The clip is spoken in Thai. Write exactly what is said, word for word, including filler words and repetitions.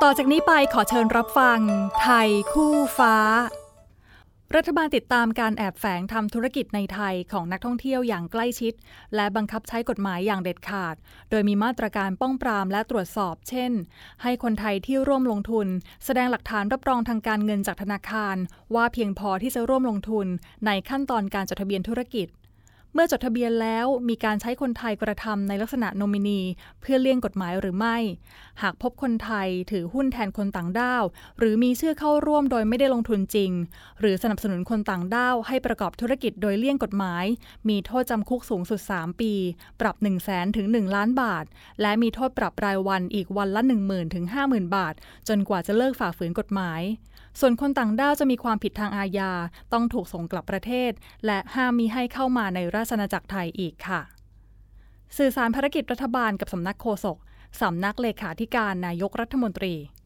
ต่อจากนี้ไปขอเชิญรับฟังไทยคู่ฟ้ารัฐบาลติดตามการแอบแฝงทำธุรกิจในไทยของนักท่องเที่ยวอย่างใกล้ชิดและบังคับใช้กฎหมายอย่างเด็ดขาดโดยมีมาตรการป้องปรามและตรวจสอบเช่นให้คนไทยที่ร่วมลงทุนแสดงหลักฐานรับรองทางการเงินจากธนาคารว่าเพียงพอที่จะร่วมลงทุนในขั้นตอนการจดทะเบียนธุรกิจเมื่อจดทะเบียนแล้วมีการใช้คนไทยกระทำในลักษณะโนมินีเพื่อเลี่ยงกฎหมายหรือไม่หากพบคนไทยถือหุ้นแทนคนต่างด้าวหรือมีชื่อเข้าร่วมโดยไม่ได้ลงทุนจริงหรือสนับสนุนคนต่างด้าวให้ประกอบธุรกิจโดยเลี่ยงกฎหมายมีโทษจำคุกสูงสุดสามปีปรับ หนึ่งแสน ถึง หนึ่ง ล้านบาทและมีโทษปรับรายวันอีกวันละ หนึ่งหมื่น ถึง ห้าหมื่น บาทจนกว่าจะเลิกฝ่าฝืนกฎหมายส่วนคนต่างด้าวจะมีความผิดทางอาญาต้องถูกส่งกลับประเทศและห้ามมิให้เข้ามาในราชอาณาจักรไทยอีกค่ะสื่อสารภารกิจรัฐบาลกับสำนักโฆษกสำนักเลขาธิการนายกรัฐมนตรี